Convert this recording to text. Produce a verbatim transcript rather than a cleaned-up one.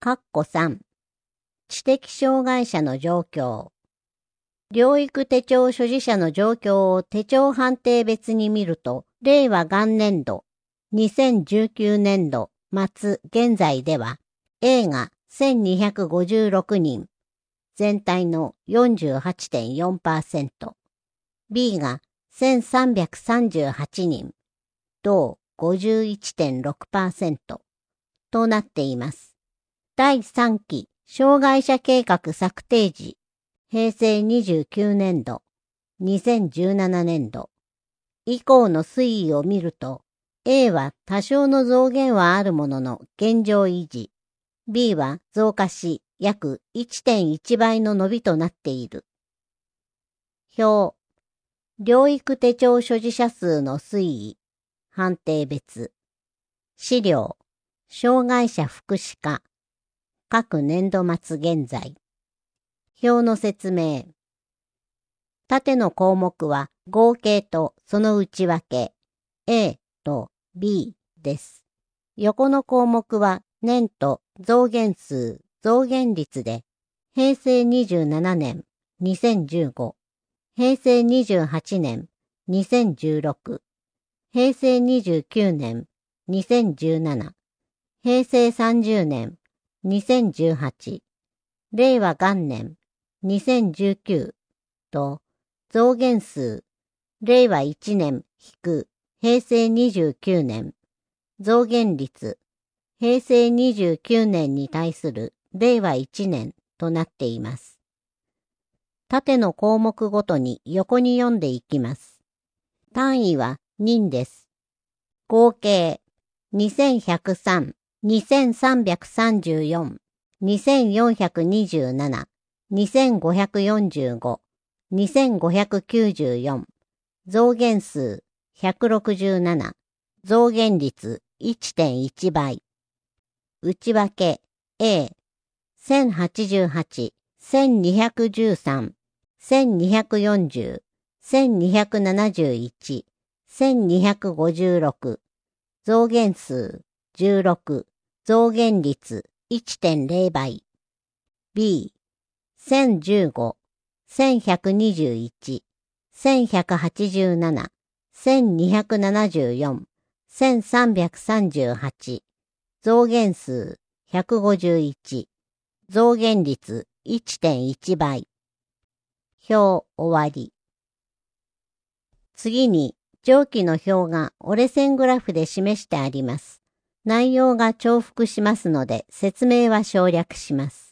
括弧さん、知的障害者の状況。療育手帳所持者の状況を手帳判定別に見ると、令和元年度、にせんじゅうきゅうねんど末現在では、A がせんにひゃくごじゅうろくにん、全体の よんじゅうはちてんよんパーセント、B がせんさんびゃくさんじゅうはちにん、同 ごじゅういちてんろくパーセント となっています。だいさんき障害者計画策定時、へいせいにじゅうきゅうねんど、にせんじゅうななねんど以降の推移を見ると、A は多少の増減はあるものの現状維持、B は増加し約 いってんいち 倍の伸びとなっている。表、療育手帳所持者数の推移、判定別。資料、障害者福祉課、各年度末現在。表の説明。縦の項目は合計とその内訳 A と B です。横の項目は年と増減数、増減率で、へいせいにじゅうななねん、にせんじゅうご、へいせいにじゅうはちねん、にせんじゅうろく、へいせいにじゅうきゅうねん、にせんじゅうなな、へいせいさんじゅうねん、にせんじゅうはち、令和元年、にせんじゅうきゅうと増減数、令和いちねん引くへいせいにじゅうきゅうねん、増減率、へいせいにじゅうきゅうねんに対する令和いちねんとなっています。縦の項目ごとに横に読んでいきます。単位は人です。合計にせんひゃくさん、にせんさんびゃくさんじゅうよん、にせんよんひゃくにじゅうなな、にせんごひゃくよんじゅうご、にせんごひゃくきゅうじゅうよん、増減数ひゃくろくじゅうなな、増減率 いってんいち 倍。内訳 A、せんはちじゅうはち、せんにひゃくじゅうさん、せんにひゃくよんじゅう、せんにひゃくななじゅういち、せんにひゃくごじゅうろく、増減数じゅうろく、増減率 いってんれい 倍。B、せんじゅうご、せんひゃくにじゅういち、せんひゃくはちじゅうなな、せんにひゃくななじゅうよん、せんさんびゃくさんじゅうはち、増減数ひゃくごじゅういち、増減率 いってんいち 倍。表終わり。次に上記の表が折れ線グラフで示してあります。内容が重複しますので説明は省略します。